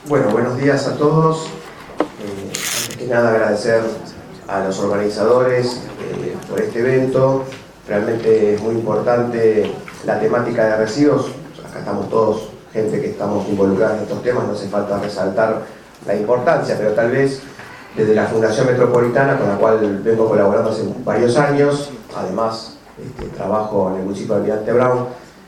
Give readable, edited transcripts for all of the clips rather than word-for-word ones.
Bueno, buenos días a todos. Antes que nada agradecer a los organizadores por este evento. Realmente es muy importante la temática de residuos. Acá estamos todos, gente que estamos involucrados en estos temas, no hace falta resaltar la importancia, pero tal vez desde la Fundación Metropolitana, con la cual vengo colaborando hace varios años, además trabajo en el municipio de Almirante Brown,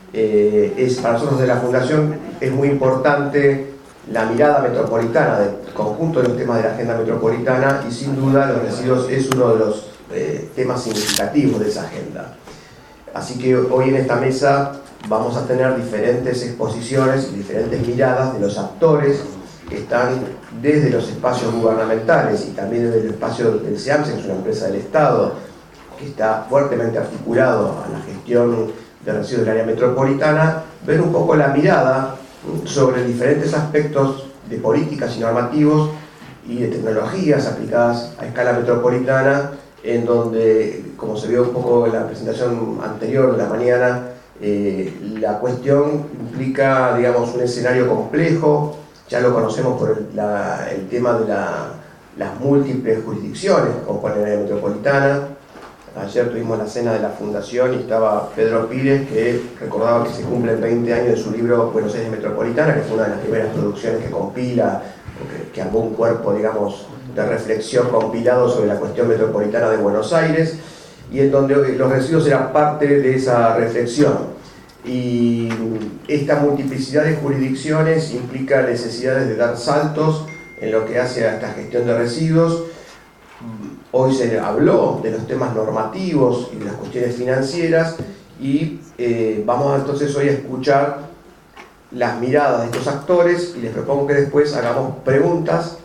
para nosotros de la Fundación es muy importante la mirada metropolitana del conjunto de los temas de la agenda metropolitana, y sin duda los residuos es uno de los temas significativos de esa agenda. Así que hoy en esta mesa vamos a tener diferentes exposiciones y diferentes miradas de los actores que están desde los espacios gubernamentales y también desde el espacio del SEAMSE, que es una empresa del Estado que está fuertemente articulado a la gestión de residuos del área metropolitana, ver un poco la mirada sobre diferentes aspectos de políticas y normativos y de tecnologías aplicadas a escala metropolitana, en donde, como se vio un poco en la presentación anterior de la mañana, la cuestión implica, digamos, un escenario complejo. Ya lo conocemos por el tema de las múltiples jurisdicciones que componen la área metropolitana. Ayer tuvimos la cena de la Fundación y estaba Pedro Pires, que recordaba que se cumplen 20 años de su libro Buenos Aires Metropolitana, que fue una de las primeras producciones que compila, que armó un cuerpo, digamos, de reflexión compilado sobre la cuestión metropolitana de Buenos Aires, y en donde los residuos eran parte de esa reflexión. Y esta multiplicidad de jurisdicciones implica necesidades de dar saltos en lo que hace a esta gestión de residuos. Hoy se habló de los temas normativos y de las cuestiones financieras, y vamos entonces hoy a escuchar las miradas de estos actores, y les propongo que después hagamos preguntas